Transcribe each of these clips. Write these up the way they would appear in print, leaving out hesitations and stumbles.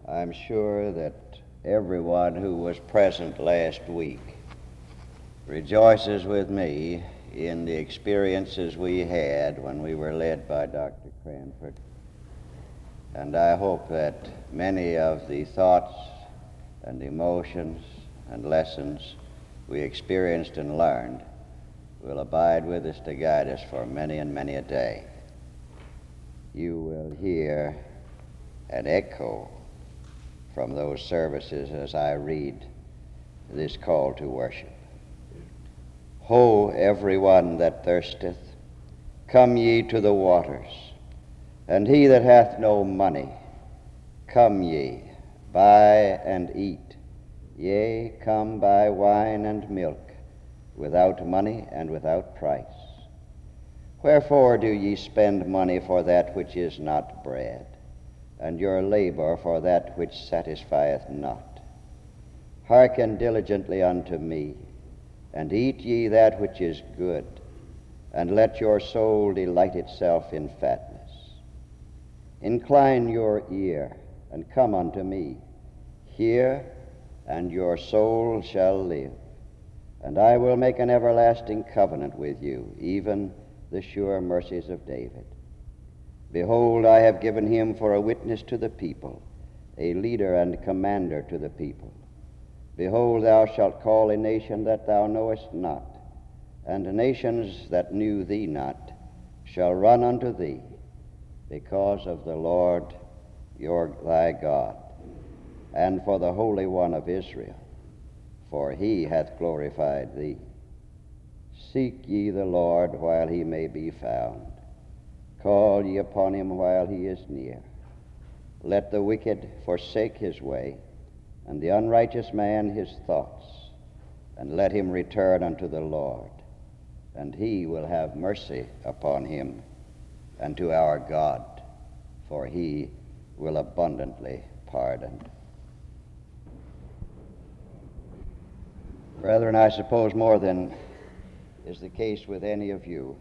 I'm sure that everyone who was present last week rejoices with me in the experiences we had when we were led by Dr. Cranford. And I hope that many of the thoughts and emotions and lessons we experienced and learned will abide with us to guide us for many and many a day. You will hear an echo from those services as I read this call to worship. Ho, everyone that thirsteth, come ye to the waters, and he that hath no money, come ye, buy and eat. Yea, come buy wine and milk, without money and without price. Wherefore do ye spend money for that which is not bread, and your labor for that which satisfieth not? Hearken diligently unto me, and eat ye that which is good, and let your soul delight itself in fatness. Incline your ear, and come unto me. Hear, and your soul shall live. And I will make an everlasting covenant with you, even the sure mercies of David. Behold, I have given him for a witness to the people, a leader and commander to the people. Behold, thou shalt call a nation that thou knowest not, and nations that knew thee not shall run unto thee, because of the Lord thy God, and for the Holy One of Israel, for he hath glorified thee. Seek ye the Lord while he may be found. Call ye upon him while he is near. Let the wicked forsake his way, and the unrighteous man his thoughts, and let him return unto the Lord, and he will have mercy upon him, and to our God, for he will abundantly pardon. Brethren, I suppose more than is the case with any of you,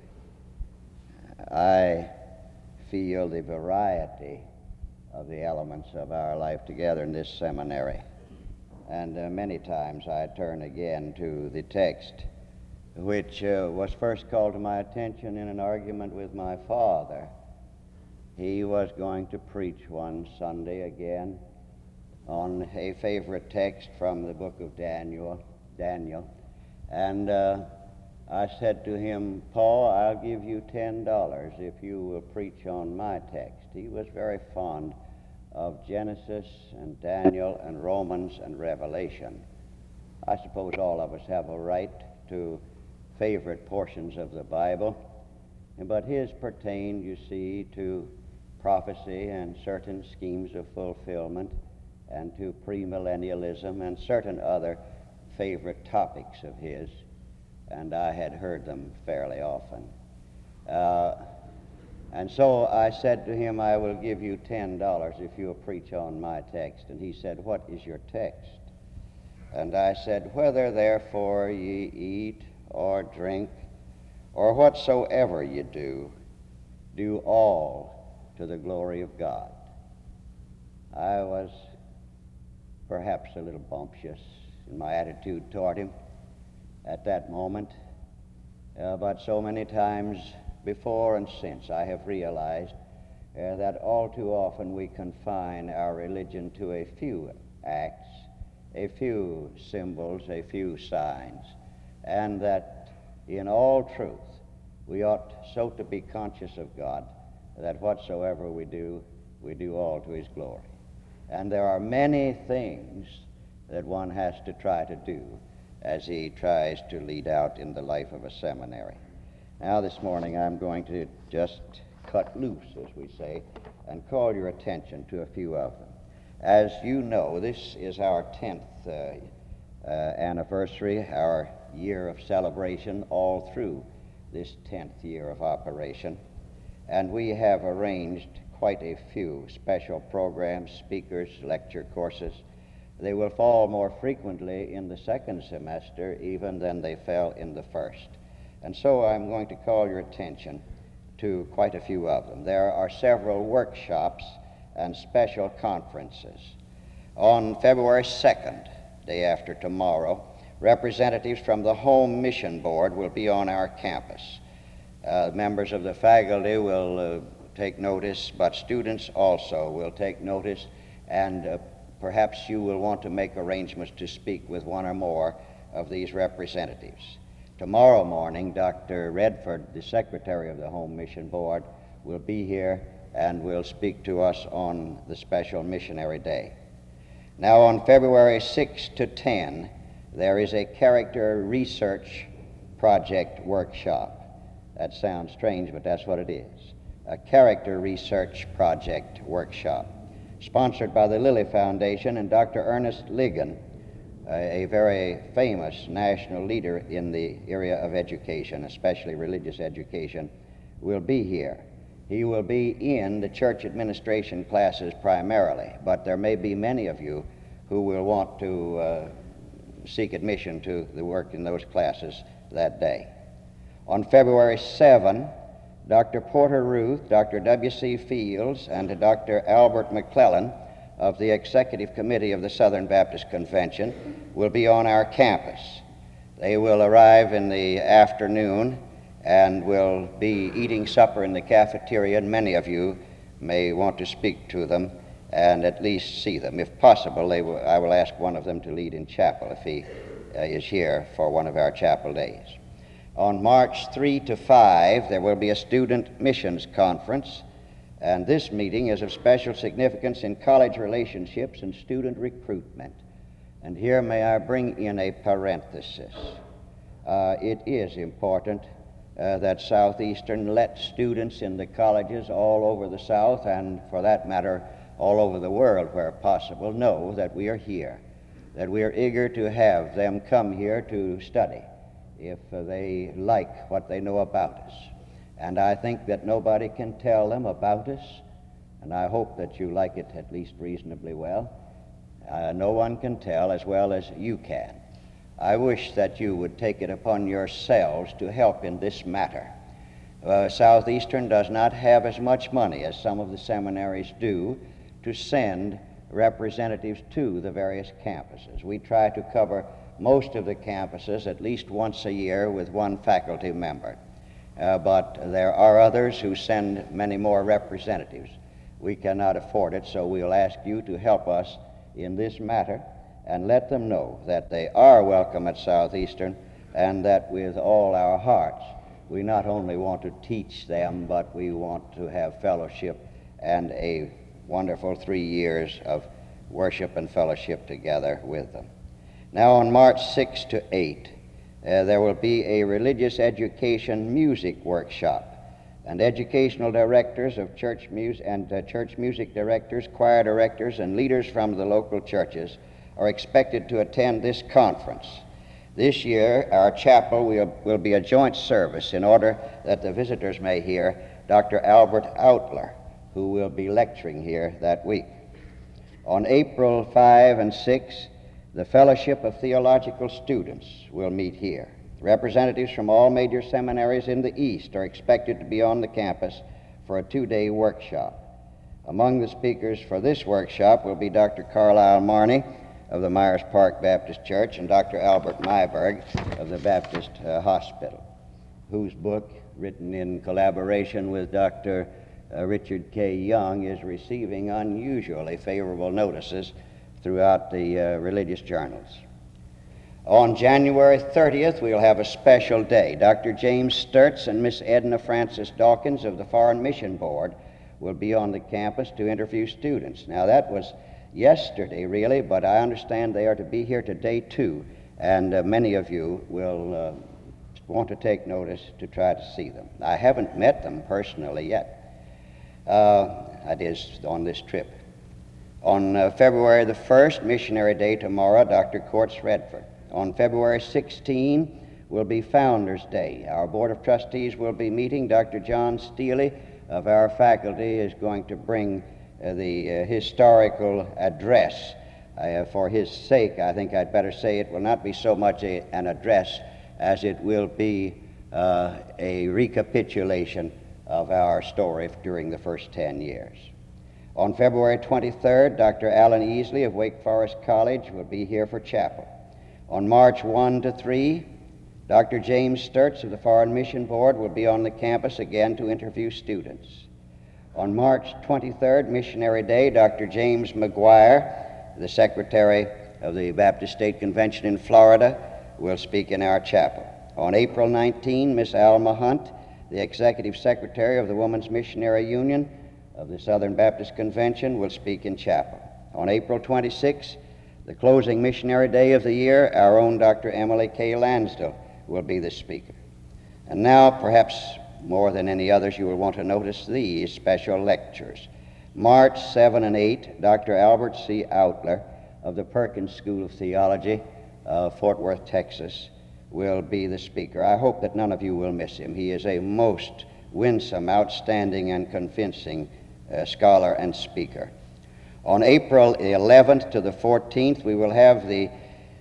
I feel the variety of the elements of our life together in this seminary. And many times I turn again to the text which was first called to my attention in an argument with my father. He was going to preach one Sunday again on a favorite text from the book of Daniel. And I said to him, Paul, I'll give you $10 if you will preach on my text. He was very fond of Genesis and Daniel and Romans and Revelation. I suppose all of us have a right to favorite portions of the Bible, but his pertained, you see, to prophecy and certain schemes of fulfillment, and to premillennialism and certain other favorite topics of his, and I had heard them fairly often. And so I said to him, I will give you $10 if you'll preach on my text. And he said, what is your text? And I said, whether therefore ye eat or drink, or whatsoever ye do, do all to the glory of God. I was perhaps a little bumptious in my attitude toward him at that moment, but so many times before and since I have realized that all too often we confine our religion to a few acts, a few symbols, a few signs, and that in all truth we ought so to be conscious of God that whatsoever we do all to his glory. And there are many things that one has to try to do as he tries to lead out in the life of a seminary. Now this morning I'm going to just cut loose, as we say, and call your attention to a few of them. As you know, this is our 10th anniversary, our year of celebration all through this 10th year of operation. And we have arranged quite a few special programs, speakers, lecture courses. They will fall more frequently in the second semester even than they fell in the first. And so I'm going to call your attention to quite a few of them. There are several workshops and special conferences. On February 2nd, day after tomorrow, representatives from the Home Mission Board will be on our campus. Members of the faculty will take notice, but students also will take notice, and perhaps you will want to make arrangements to speak with one or more of these representatives. Tomorrow morning, Dr. Redford, the Secretary of the Home Mission Board, will be here and will speak to us on the special missionary day. Now, on February 6 to 10, there is a character research project workshop. That sounds strange, but that's what it is. A character research project workshop, sponsored by the Lilly Foundation, and Dr. Ernest Ligon, a very famous national leader in the area of education, especially religious education, will be here. He will be in the church administration classes primarily, but there may be many of you who will want to seek admission to the work in those classes that day. On February 7, Dr. Porter Ruth, Dr. W.C. Fields, and Dr. Albert McClellan of the Executive Committee of the Southern Baptist Convention will be on our campus. They will arrive in the afternoon and will be eating supper in the cafeteria, and many of you may want to speak to them and at least see them. If possible, I will ask one of them to lead in chapel if he is here for one of our chapel days. On March 3 to 5, there will be a student missions conference, and this meeting is of special significance in college relationships and student recruitment. And here may I bring in a parenthesis. It is important that Southeastern let students in the colleges all over the South, and for that matter, all over the world where possible, know that we are here, that we are eager to have them come here to study if they like what they know about us. And I think that nobody can tell them about us, and I hope that you like it at least reasonably well. No one can tell as well as you can. I wish that you would take it upon yourselves to help in this matter. Southeastern does not have as much money as some of the seminaries do to send representatives to the various campuses. We try to cover most of the campuses at least once a year with one faculty member. But there are others who send many more representatives. We cannot afford it, so we'll ask you to help us in this matter and let them know that they are welcome at Southeastern, and that with all our hearts we not only want to teach them, but we want to have fellowship and a wonderful 3 years of worship and fellowship together with them. Now on March 6 to 8, there will be a religious education music workshop, and educational directors of church music directors, choir directors, and leaders from the local churches are expected to attend this conference. This year, our chapel will be a joint service in order that the visitors may hear Dr. Albert Outler, who will be lecturing here that week. On April 5 and 6, the Fellowship of Theological Students will meet here. Representatives from all major seminaries in the East are expected to be on the campus for a 2-day workshop. Among the speakers for this workshop will be Dr. Carlisle Marney of the Myers Park Baptist Church and Dr. Albert Myberg of the Baptist Hospital, whose book, written in collaboration with Dr. Richard K. Young, is receiving unusually favorable notices throughout the religious journals. On January 30th, we'll have a special day. Dr. James Sturts and Miss Edna Frances Dawkins of the Foreign Mission Board will be on the campus to interview students. Now, that was yesterday, really, but I understand they are to be here today, too, and many of you will want to take notice to try to see them. I haven't met them personally yet. That is, on this trip. On February the 1st, Missionary Day tomorrow, Dr. Courts Redford. On February 16 will be Founders Day. Our Board of Trustees will be meeting. Dr. John Steely of our faculty is going to bring the historical address. For his sake, I think I'd better say it will not be so much an address as it will be a recapitulation of our story during the first 10 years. On February 23rd, Dr. Alan Easley of Wake Forest College will be here for chapel. On March 1 to 3, Dr. James Sturts of the Foreign Mission Board will be on the campus again to interview students. On March 23rd, Missionary Day, Dr. James McGuire, the Secretary of the Baptist State Convention in Florida, will speak in our chapel. On April 19, Miss Alma Hunt, the Executive Secretary of the Women's Missionary Union of the Southern Baptist Convention, will speak in chapel. On April 26, the closing missionary day of the year, our own Dr. Emily K. Lansdell will be the speaker. And now, perhaps more than any others, you will want to notice these special lectures. March 7 and 8, Dr. Albert C. Outler of the Perkins School of Theology of Fort Worth, Texas, will be the speaker. I hope that none of you will miss him. He is a most winsome, outstanding, and convincing scholar and speaker. On April 11th to the 14th, we will have the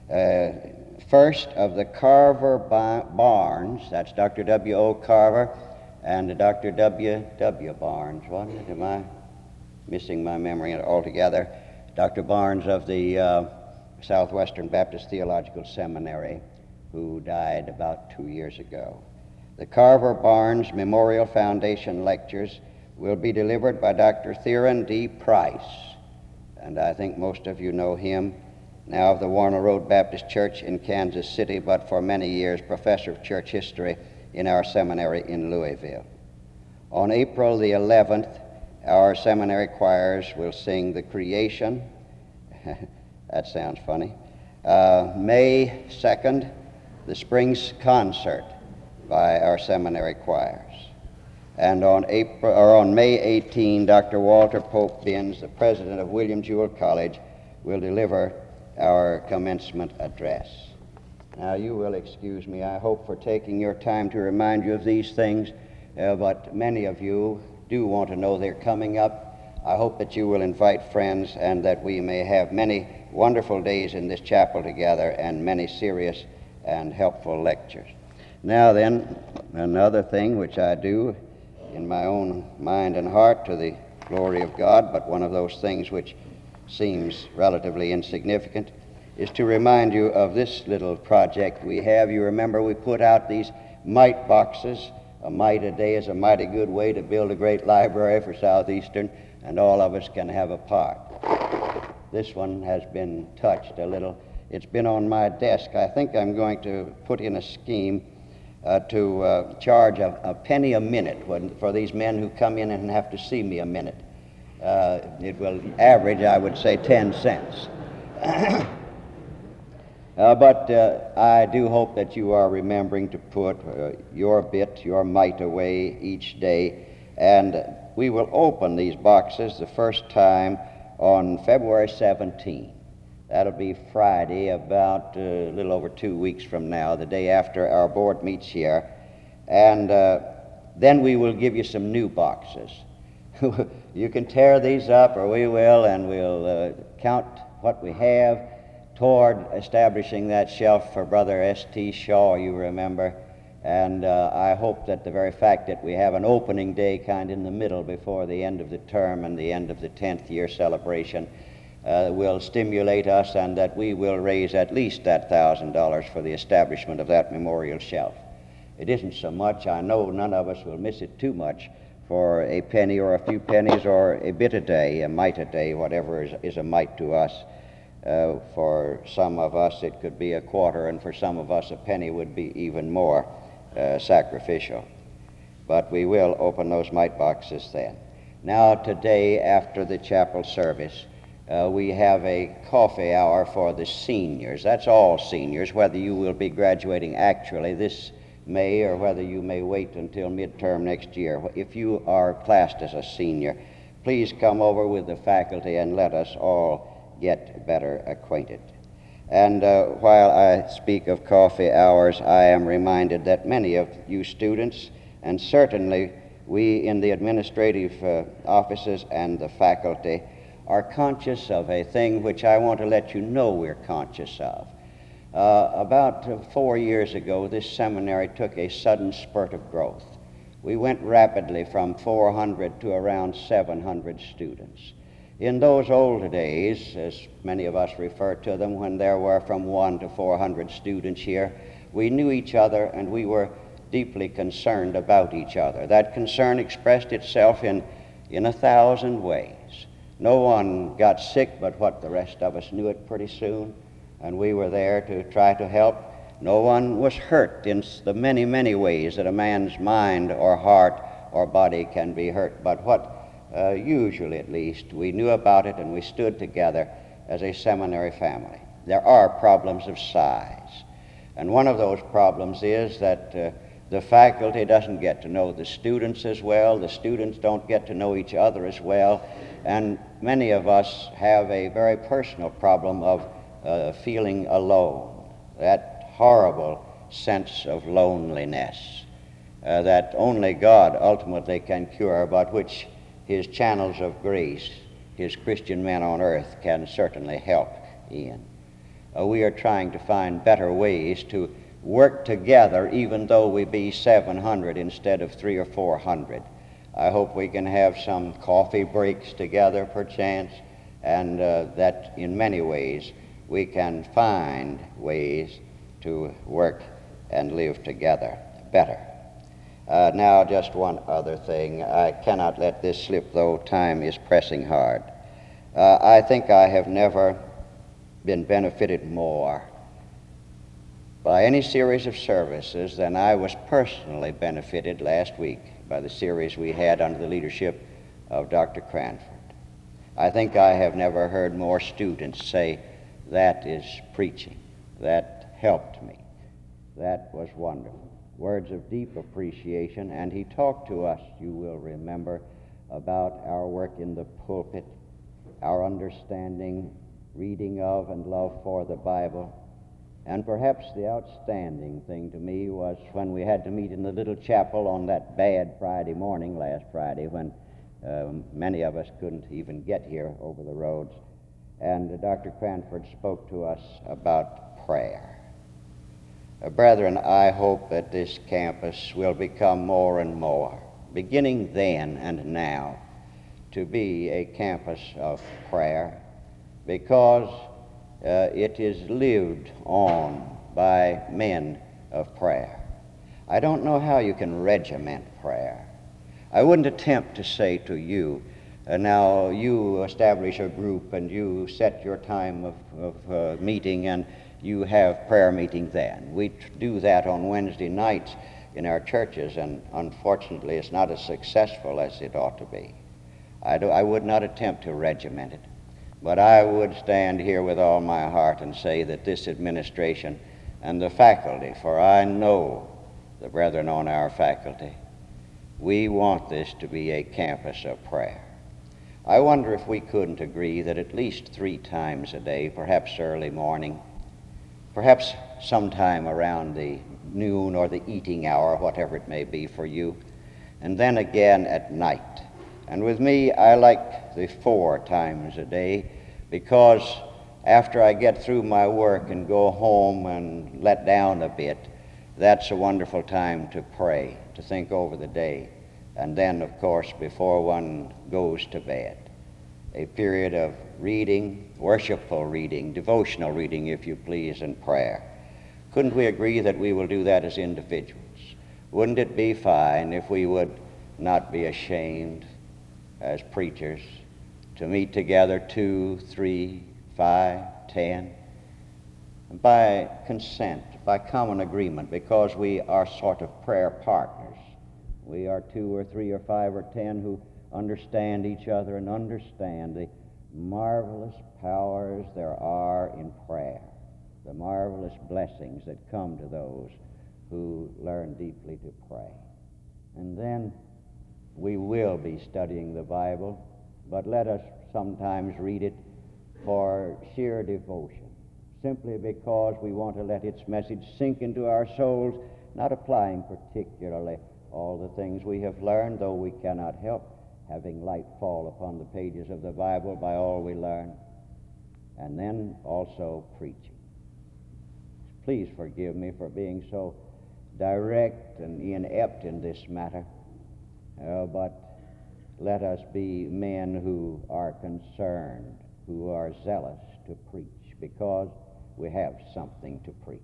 first of the Carver Barnes. That's Dr. W.O. Carver and Dr. W.W. Barnes. What? Am I missing my memory altogether? Dr. Barnes of the Southwestern Baptist Theological Seminary, who died about 2 years ago. The Carver Barnes Memorial Foundation Lectures will be delivered by Dr. Theron D. Price, and I think most of you know him, now of the Warner Road Baptist Church in Kansas City, but for many years professor of church history in our seminary in Louisville. On April the 11th, our seminary choirs will sing The Creation. That sounds funny. May 2nd, the Spring Concert by our seminary choirs. And on May 18, Dr. Walter Pope Binns, the president of William Jewell College, will deliver our commencement address. Now, you will excuse me, I hope, for taking your time to remind you of these things, but many of you do want to know they're coming up. I hope that you will invite friends and that we may have many wonderful days in this chapel together and many serious and helpful lectures. Now then, another thing which I do in my own mind and heart to the glory of God, but one of those things which seems relatively insignificant, is to remind you of this little project we have. You remember we put out these mite boxes. A mite a day is a mighty good way to build a great library for Southeastern, and all of us can have a part. This one has been touched a little. It's been on my desk. I think I'm going to put in a scheme to charge a penny a minute for these men who come in and have to see me a minute. It will average, I would say, 10 cents. But I do hope that you are remembering to put your bit, your mite away each day. And we will open these boxes the first time on February 17. That'll be Friday, about a little over 2 weeks from now, the day after our board meets here. And then we will give you some new boxes. You can tear these up, or we will, and we'll count what we have toward establishing that shelf for Brother S.T. Shaw, you remember. And I hope that the very fact that we have an opening day kind in the middle before the end of the term and the end of the 10th year celebration will stimulate us, and that we will raise at least that $1,000 for the establishment of that memorial shelf. It isn't so much. I know none of us will miss it too much for a penny or a few pennies or a bit a day, a mite a day, whatever is a mite to us. For some of us it could be a quarter, and for some of us a penny would be even more sacrificial. But we will open those mite boxes then. Now today, after the chapel service, we have a coffee hour for the seniors. That's all seniors, whether you will be graduating actually this May or whether you may wait until midterm next year. If you are classed as a senior, please come over with the faculty and let us all get better acquainted. And while I speak of coffee hours, I am reminded that many of you students, and certainly we in the administrative offices and the faculty, are conscious of a thing which I want to let you know we're conscious of. About 4 years ago, this seminary took a sudden spurt of growth. We went rapidly from 400 to around 700 students. In those old days, as many of us refer to them, when there were from 1 to 400 students here, we knew each other and we were deeply concerned about each other. That concern expressed itself in 1,000 ways. No one got sick but what the rest of us knew it pretty soon, and we were there to try to help. No one was hurt in the many, many ways that a man's mind or heart or body can be hurt, but what usually at least we knew about it, and we stood together as a seminary family. There are problems of size, and one of those problems is that the faculty doesn't get to know the students as well, the students don't get to know each other as well, and many of us have a very personal problem of feeling alone, that horrible sense of loneliness that only God ultimately can cure, but which His channels of grace, His Christian men on earth, can certainly help in. We are trying to find better ways to work together, even though we be 700 instead of 300 or 400. I hope we can have some coffee breaks together, perchance, and that in many ways we can find ways to work and live together better. Now, just one other thing. I cannot let this slip, though time is pressing hard. I think I have never been benefited more by any series of services than I was personally benefited last week by the series we had under the leadership of Dr. Cranford. I think I have never heard more students say, "That is preaching. That helped me. That was wonderful." Words of deep appreciation, and he talked to us, you will remember, about our work in the pulpit, our understanding, reading of, and love for the Bible. And perhaps the outstanding thing to me was when we had to meet in the little chapel on that bad Friday morning, last Friday, when many of us couldn't even get here over the roads, and Dr. Cranford spoke to us about prayer. Brethren, I hope that this campus will become more and more, beginning then and now, to be a campus of prayer, because it is lived on by men of prayer. I don't know how you can regiment prayer. I wouldn't attempt to say to you, now you establish a group and you set your time of meeting and you have prayer meeting then. We do that on Wednesday nights in our churches, and unfortunately it's not as successful as it ought to be. I would not attempt to regiment it, but I would stand here with all my heart and say that this administration and the faculty, for I know the brethren on our faculty, we want this to be a campus of prayer. I wonder if we couldn't agree that at least 3 times a day, perhaps early morning, perhaps sometime around the noon or the eating hour, whatever it may be for you, and then again at night. And with me, I like the 4 times a day, because after I get through my work and go home and let down a bit, that's a wonderful time to pray, to think over the day. And then, of course, before one goes to bed, a period of reading, worshipful reading, devotional reading, if you please, and prayer. Couldn't we agree that we will do that as individuals? Wouldn't it be fine if we would not be ashamed as preachers to meet together 2, 3, 5, 10, by consent, by common agreement, because we are sort of prayer partners. We are 2 or 3 or 5 or 10 who understand each other and understand the marvelous powers there are in prayer, the marvelous blessings that come to those who learn deeply to pray. And then we will be studying the Bible, but let us sometimes read it for sheer devotion, simply because we want to let its message sink into our souls, not applying particularly all the things we have learned, though we cannot help having light fall upon the pages of the Bible by all we learn, and then also preaching. Please forgive me for being so direct and inept in this matter, but let us be men who are concerned, who are zealous to preach, because we have something to preach.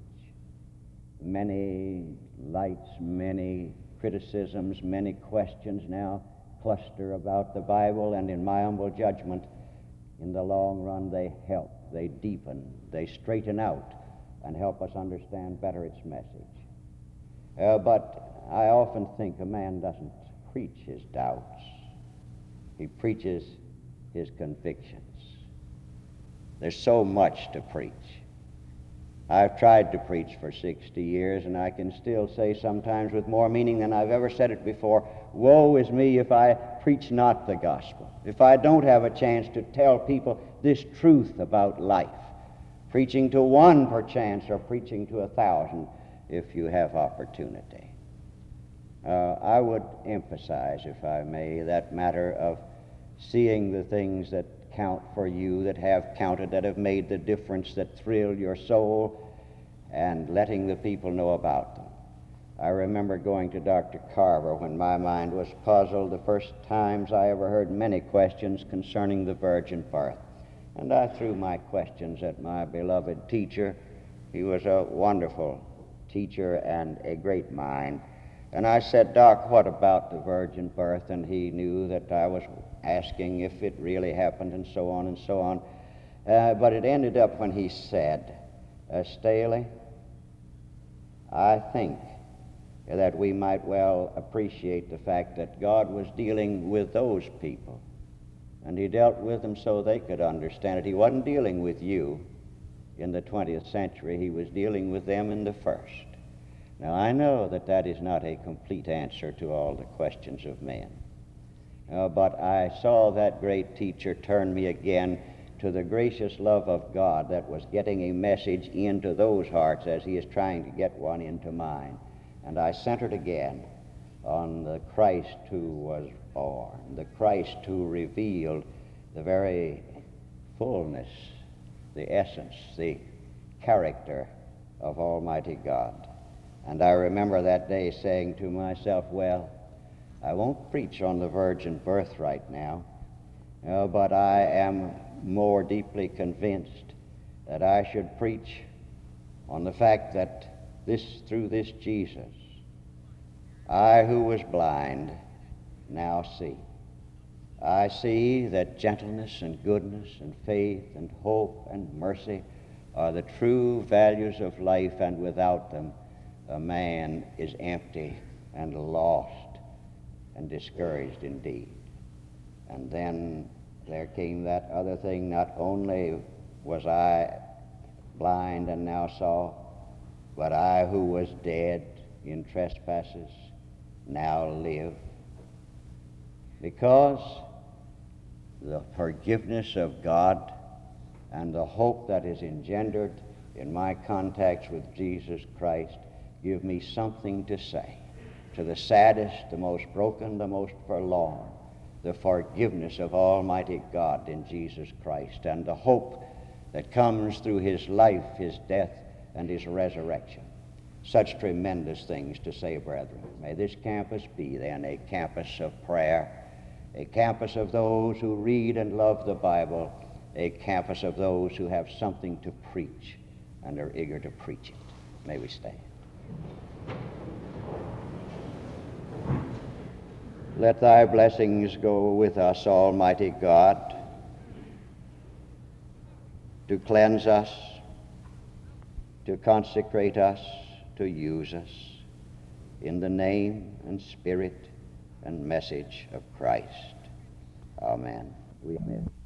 Many lights, many criticisms, many questions now cluster about the Bible, and in my humble judgment, in the long run, they help, they deepen, they straighten out, and help us understand better its message. But I often think a man doesn't preach his doubts. He preaches his convictions. There's so much to preach. I've tried to preach for 60 years, and I can still say sometimes with more meaning than I've ever said it before, woe is me if I preach not the gospel, if I don't have a chance to tell people this truth about life, preaching to one perchance or preaching to 1,000 if you have opportunity. I would emphasize, if I may, that matter of seeing the things that count for you, that have counted, that have made the difference, that thrill your soul, and letting the people know about them. I remember going to Dr. Carver when my mind was puzzled the first times I ever heard many questions concerning the virgin birth. And I threw my questions at my beloved teacher. He was a wonderful teacher and a great mind. And I said, Doc, what about the virgin birth? And he knew that I was asking if it really happened, and so on and so on. But it ended up when he said, Staley, I think that we might well appreciate the fact that God was dealing with those people, and he dealt with them so they could understand it. He wasn't dealing with you in the 20th century. He was dealing with them in the first. Now, I know that that is not a complete answer to all the questions of men. But I saw that great teacher turn me again to the gracious love of God that was getting a message into those hearts as he is trying to get one into mine. And I centered again on the Christ who was born, the Christ who revealed the very fullness, the essence, the character of Almighty God. And I remember that day saying to myself, well, I won't preach on the virgin birth right now, but I am more deeply convinced that I should preach on the fact that through this Jesus, I who was blind now see. I see that gentleness and goodness and faith and hope and mercy are the true values of life, and without them a man is empty and lost and discouraged indeed. And then there came that other thing. Not only was I blind and now saw, but I who was dead in trespasses now live, because the forgiveness of God and the hope that is engendered in my contacts with Jesus Christ give me something to say to the saddest, the most broken, the most forlorn, the forgiveness of Almighty God in Jesus Christ, and the hope that comes through his life, his death, and his resurrection. Such tremendous things to say, brethren. May this campus be then a campus of prayer, a campus of those who read and love the Bible, a campus of those who have something to preach and are eager to preach it. May we stand. Let thy blessings go with us, Almighty God, to cleanse us, to consecrate us, to use us in the name and spirit and message of Christ. Amen. We